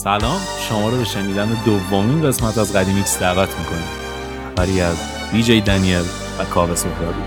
سلام، شما رو به شنیدن دومین قسمت از قدیمیکس دعوت میکنیم. خبری از دی‌جی دنیل و کاوه سهرابی.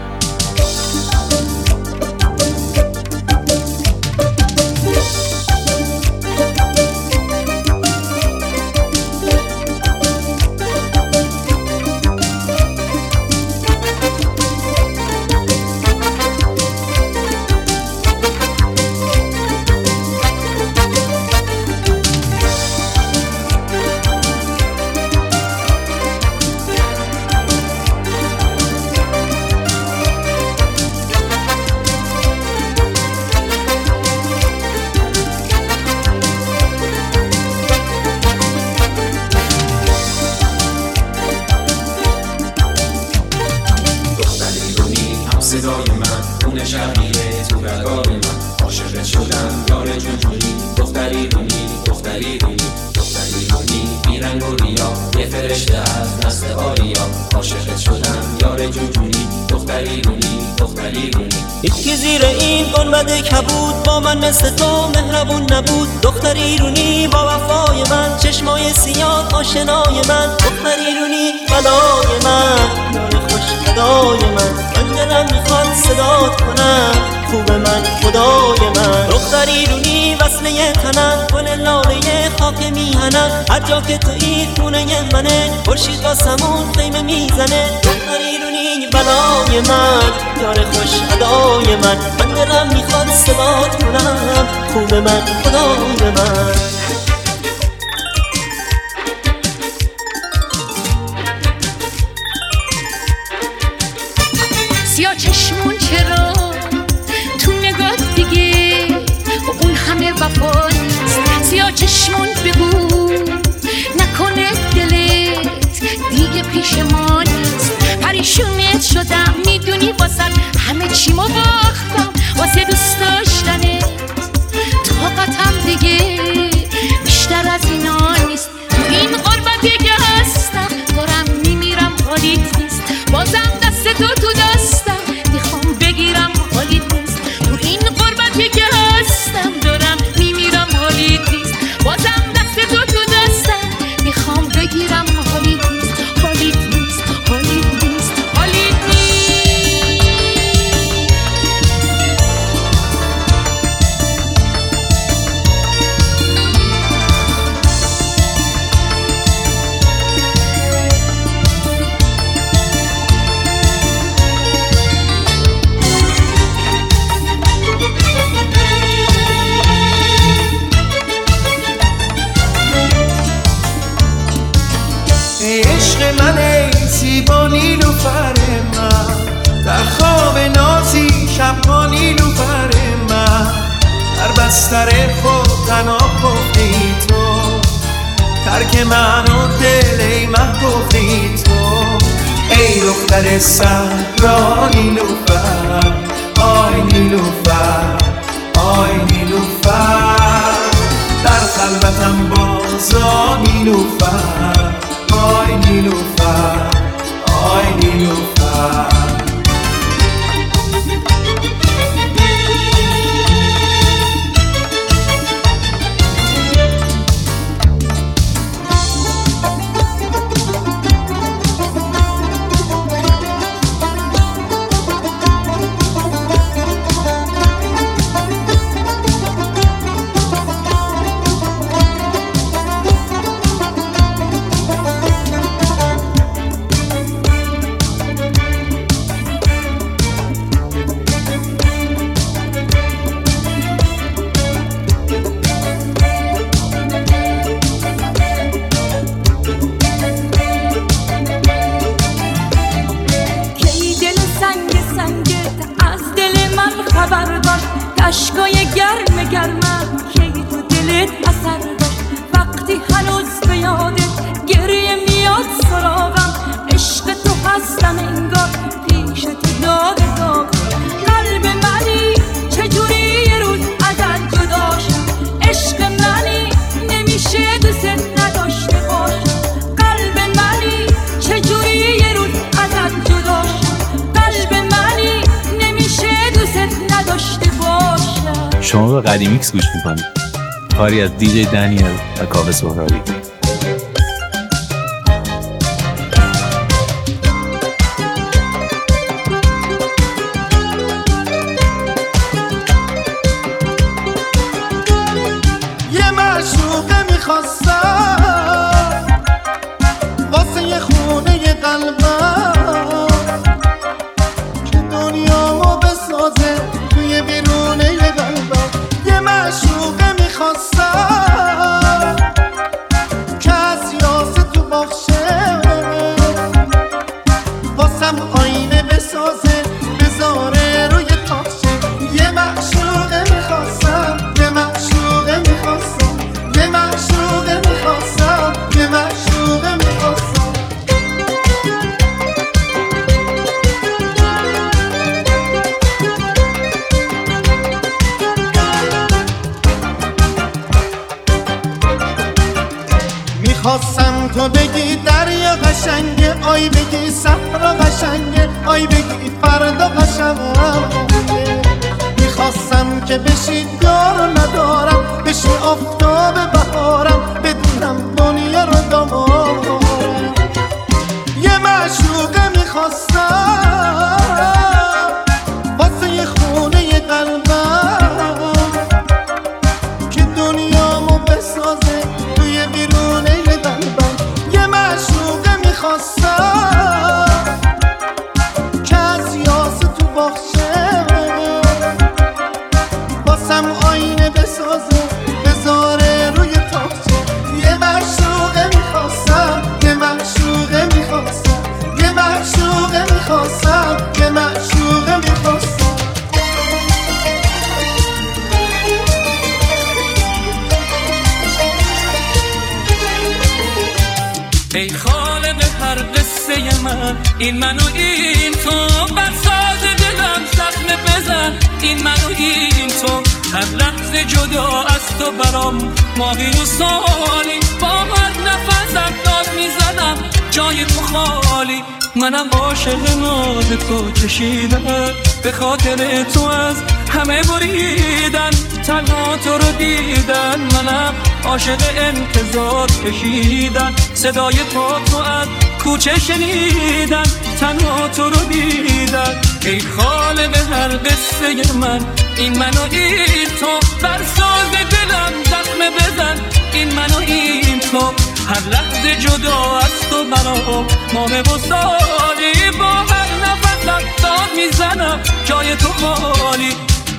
صدای من خون شبیه تو رگای من عاشقت شدم یار جونجونی دختری رونی دختری رونی دختری رونی بیرنگ و ریا یه فرشته از نسل آریا عاشقت شدم یار جونجونی دختری رونی دختری رونی هیچی زیر این گنبد کبود با من مثل تو مهربون نبود دختری رونی با وفای من چشمای سیاه آشنای من دختری رونی بلای من یار خوش ادای من دلم میخواد صدات کنم خوب من خدای من دختری رونی وصله تنم گل لاله خاک میهنم هر جا که تویی خونه منه خورشید واسمون خیمه میزنه دختری رونی بلای من یار خوش ادای من دلم میخواد صدات کنم خوب من خدای من سیاه چشمون چرا تو نگاه دیگه اون همه وفا نیست سیاه چشمون بگو نکنه دلت دیگه پیش ما نیست پریشونت شدم میدونی واسه همه چیمو باختم واسه دوست داشتنت طاقتم دیگه بیشتر از اینا نیست تو این غربتی که هستم دارم میمیرم حالیت نیست بازم دست تو دستم میخوام بگیرم حالیت نیست تو این غربتی که هستم دارم میمیرم حالیت نیست بازم دست تو دستم میخوام بگیرم حالیت نیست حالیت نیست حالیت نیست حالیت نیست عشق من ای زیبا نیلوفر من در خواب نازی شبها نیلوفر من در بستر خود تنها گفتی تو ترک من و دل ای محبوبی تو ای دختر صحرا نیلوفر آی نیلوفر آی نیلوفر در خلوتم بازا نیلوفر آی نیلوفر آی نیلوفر اشکای گرم گرمم کی تو دلت اثر داشت وقتی هنوز به یادت گریه میاد سراغم عشق تو هستم انگار پیش تو داغ قلب منی چجوری یه روز ازت جدا شد عشق منی نمیشه دوست نداشته باشم قلب منی چجوری یه روز ازت جدا شد قلب منی نمیشه دوست نداشته باشم شما به قدیمیکس گوش میکنید. کاری از دیجی دنیل و کاوه سهرابی. یه معشوقه میخواستم واسه یه خونه یه قلبم که دنیامو بسازه توی بیرونه یه قلبم. یه معشوقه میخواستم که از یاسه تو باخشه واسم آینه بسازه بذاره روی تاخشه. یه معشوقه میخواستم، یه معشوقه میخواستم، یه معشوقه میخواستم، یه معشوقه میخواستم. میخواستم تو بگی دریا قشنگه، آی بگی صحرا قشنگه، آی بگی فردا قشنگه. میخواستم که بشی یار ندارم، بشی آفتاب بهارم، بدونم دنیا رو دامارم. یه معشوقه میخواستم واسه یه خونه یه قلبم که دنیامو بسازه توی بیرونه یه قلبم. یه معشوقه میخواستم که از یاسه تو باخشه واسم آینه بسازه بذاره روی تاخچه. یه معشوقه میخواستم، یه معشوقه میخواستم، یه معشوقه میخواستم، یه معشوقه میخواستم. ای خالق هر قصه من، این من و این تو، بر ساز دلم زخم بزن. این من و این تو، هر لحظه جدا از تو برام ماهی و سالی. با هر نفسم داد میزنم جای تو خالی. منم عاشق ناز تو کشیدم، به خاطر تو از همه بریدن، تنها تو رو دیدن. منم عاشق انتظار کشیدن، صدای پا تو از کوچه شنیدن، تنها تو رو دیدن. ای خالق هر قصه من، این من و این تو، بر ساز دلم زخم بزن. این من و این تو، هر لحظه جدا از تو برام ماه و سالی. با هر نفسم داد میزنم جای تو خالی.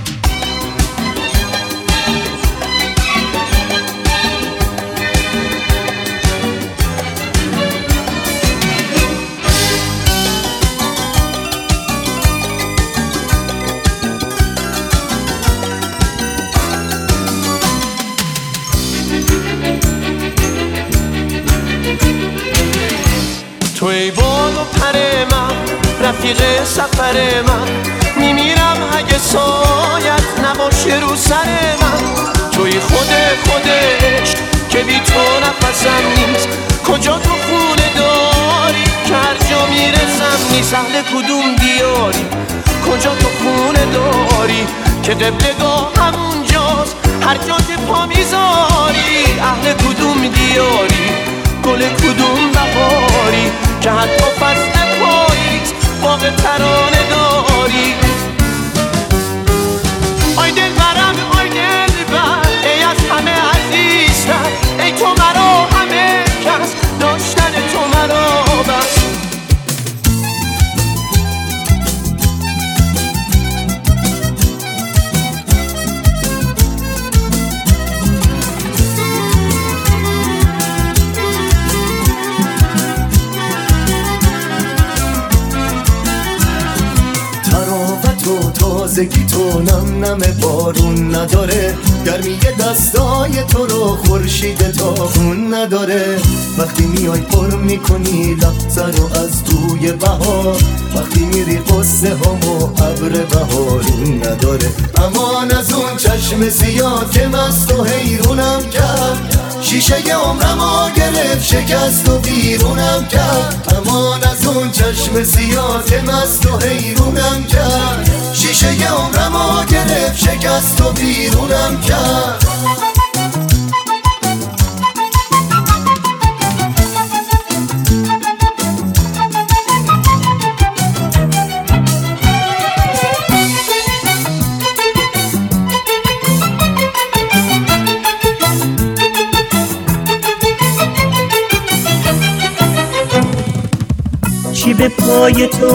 تو ای باد و پر من، رفیق سفر من، میمیرم اگه سایت نباشه رو سر من. توی خودش که بی تو نفسم نیست، کجا تو خونه داری که هر جا میرسم نیست. اهل کدوم دیاری، کجا تو خونه داری که قبلگاه همونجاست هر جا که پا میذاری. اهل کدوم دیاری، گل کدوم بهاری که حتی فصل پاییز باغ ترانه داری. آی دل برم، آی دل بر، ای از همه عزیزتر، ای تو مرا همه کس، داشتن تو مرا بس. تازگی تو نم نم بارون نداره، گرمی دستای تو رو خورشید تا خون نداره. وقتی میای پر میکنی لحظه رو از توی بهار، وقتی میری قصه هامو ابر بهارون نداره. امان از اون چشم سیاه که مست و حیرونم کرد، شیشه عمرمو گرفت شکست و بیرونم کرد. امان از اون چشم سیاه که مست و حیرونم کرد، شیشه عمرمو گرفت شکست و بیرونم کرد. پای تو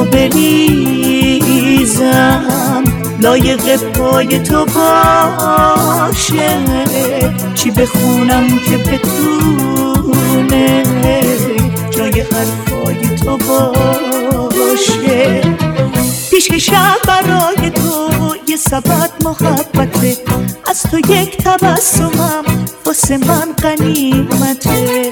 بریزم، لایق پای تو باشه، چی بخونم که بتونه جای حرفای تو باشه. پیشکشم برای تو یه سبد محبته، از تو یک تبسمم واسه من غنیمته.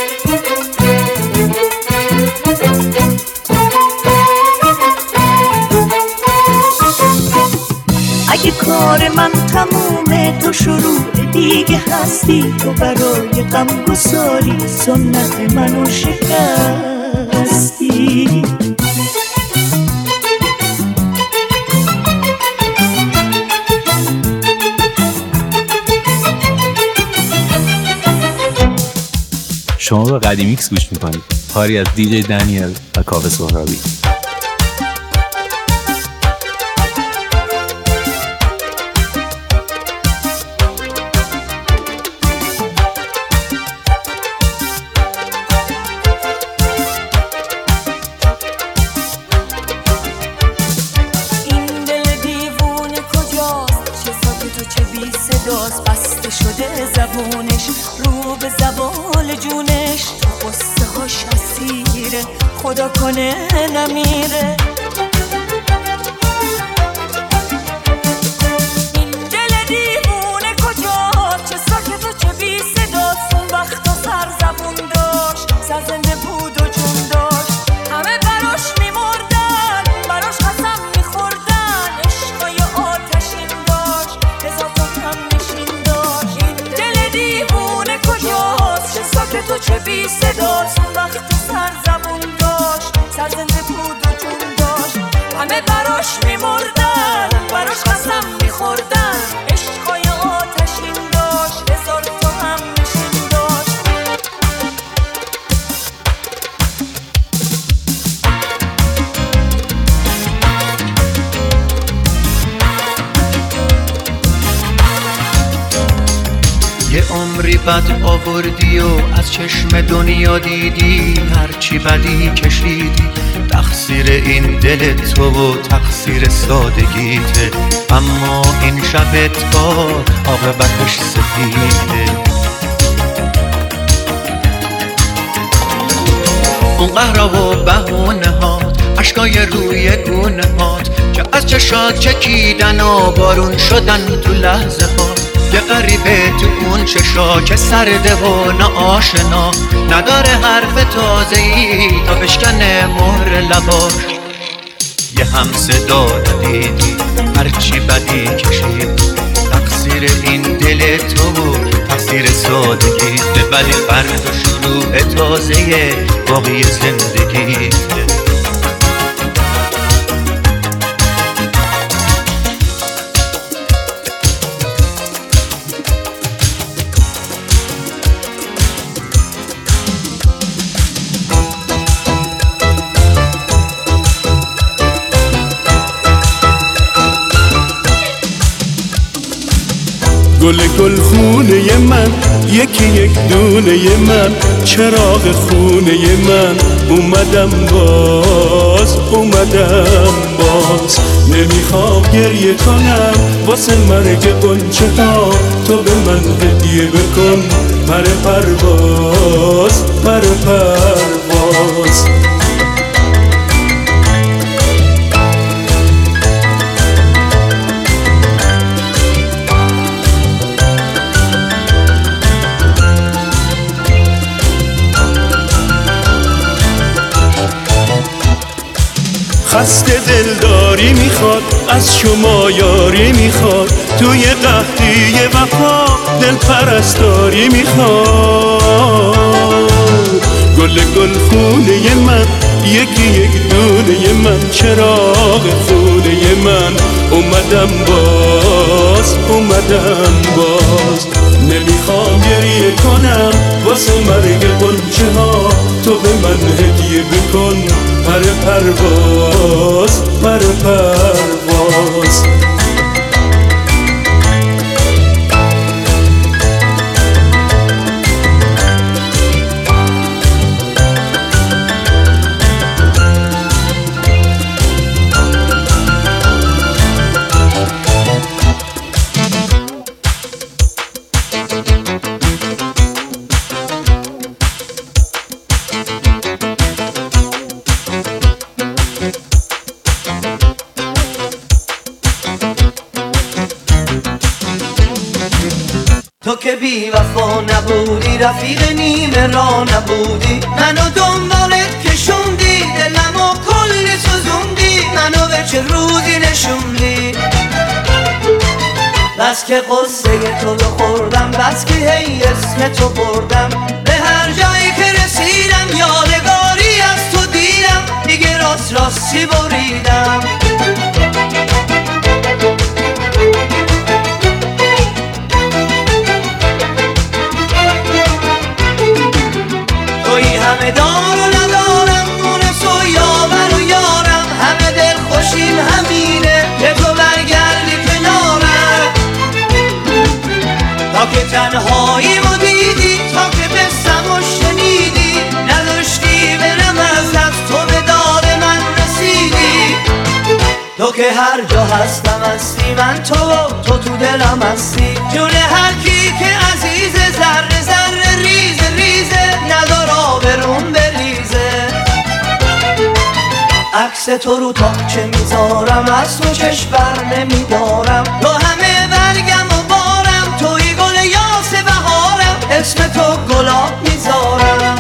اگه کار من تمومه تو شروع دیگه هستی، تو برای غم گساری سنت منو شکستی. شما به قدیمیکس گوش میکنید، کاری از دیجی دنیل و کاوه سهرابی. بسته شده زبونش رو به زوال جونش، قصه هاش اسیره خدا کنه نمیره. این دل دیوونه کجاست چه ساکت و چه بی صداست، اون وقتا سر زبون داشت، سر زنده بود و جون داشت، همه براش میمردن براش قسم میخوردن، عشقای آتشین داشت هزار تا کم نشین داشت. این دل دیوونه کجاست چه ساکت و چه بی صداست، اون وقت سر زبون داشت، سر زنده بود و جون داشت، همه براش میمردن براش قسم میخوردن، عشقای آتشین داشت هزار تا هم نشین داشت. یه عمری بد آوردی و از چشم دنیا دیدی، هرچی بدی کشیدی تقصیر این دل تو و تقصیر سادگیته، اما این شب تار عاقبتش سفیده. اون قهرها و بهونه هات، اشکای روی گونه هات که از چشات چکیدن و بارون شدن تو لحظه ها، یه غریبه تو اون چشا که سرده و ناآشنا، نداره حرف تازه‌ای تا بشکنه مهر لباش. یه هم صدا ندیدی هرچی بدی کشید، تقصیر این دل تو و تقصیر سادگیته، ولی فردا شروع تازه باقی زندگیته. گل گل خونه من یکی یک دونه من، چراغ خونه من اومدم باز نمیخوام گریه کنم واسه مرگ قنچه ها، تو به من هدیه بکن پر پرواز. خسته دلداری میخواد از شما یاری میخواد، توی قحطی وفا دل پرستاری میخواد. گل گل خونه من یکی یک دونه من، چراغ خونه من اومدم باز نمیخوام گریه کنم واسه مرگ قنچه ها، تو به من هدیه بکن پر پرواز. تو که بی وفا نبودی، رفیق نیمه را نبودی، منو دنبالت کشوندی، دلمو کلی سوزوندی، منو به چه روزی نشوندی. بس که قصه تو بخوردم، بس که هی اسم تو بردم، به هر جایی که رسیدم یادگاری از تو دیدم، دیگه راستی بریدم. توی همه دار و ندارم، مونس و یاور و یارم، همه دل خوشیم همینه که تو برگردی کنارم. تا که تنهایی رو دیدی، تا که بستم و شنیدی، نداشتی برم از تو به داد من رسیدی. تو که هر جا هستم هستی، من تو دلم هستی، جون هر کی که عزیزه، ذره ذره ریزه ریزه، ندار آبرون بریزه. عکس تو رو تاقچه میذارم، از تو چشم بر نمیدارم، تو همه برگم و بارم، توی گل یاس بهارم، اسم تو گلاب میذارم.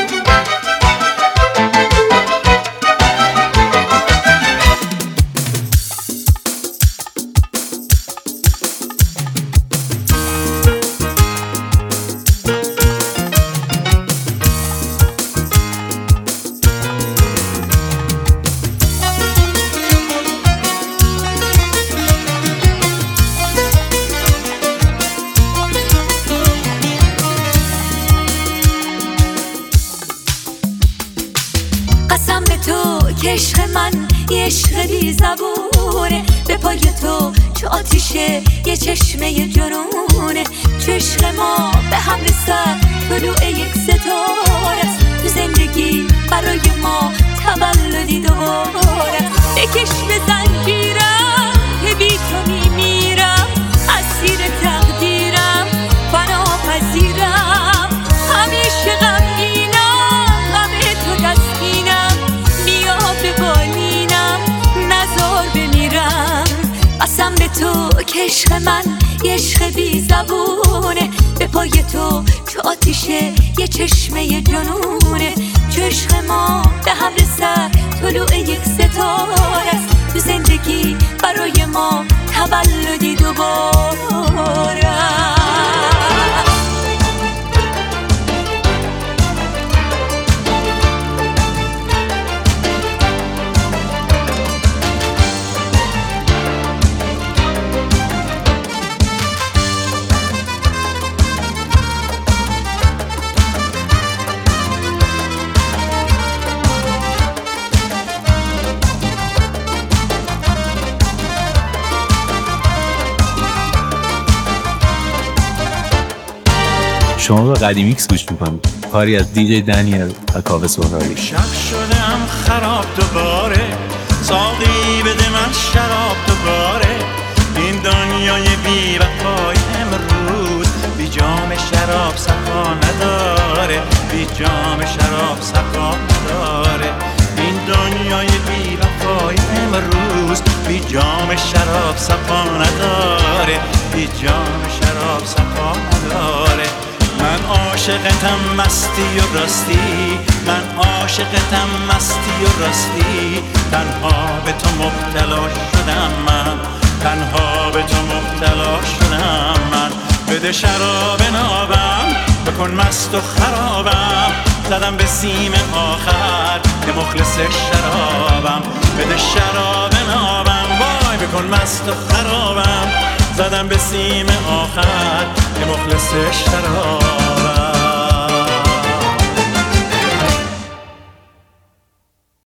عشق من یه عشق بی زبونه، به پای تو چه آتیشه یه چشمه جنونه. چه عشق ما به هم رسد طلوع یک ستاره است، تو زندگی برای ما تولدی دوباره. بکش به زنجیرم که بی تو میمیرم، اسیر تقدیرم فنا پذیرم، همیشه غمگینم، غم تو تسکینم، بیا به بالینم نزار بمیرم. قسم به تو که عشق من یه عشق بی زبونه، به پای تو چه آتیشه یه چشمه جنونه. چه عشق ما به هم رسد طلوع یک ستاره است، تو زندگی برای ما تولدی دوباره. شما به قدیمیکس گوش میکنید، کاری از دیجی دنیل و کاوه سهرالی. شب شدم خراب دوباره، ساقی بده من شراب دوباره. این دنیای بی وفای امروز بی جام شراب صفا نداره، بی جام شراب صفا نداره. این دنیای بی وفای امروز بی جام شراب صفا نداره، بی جام شراب صفا نداره. من عاشقتم مستی و راستی، من عاشقتم مستی و راستی. تنها به تو مبتلا شدم من، تنها به تو مبتلا شدم من. بده شراب نابم، بکن مست و خرابم. زدم به سیم آخر که مخلص شرابم. بده شراب نابم، وای بکن مست و خرابم. زدم به سیم آخر که مخلص شرابم.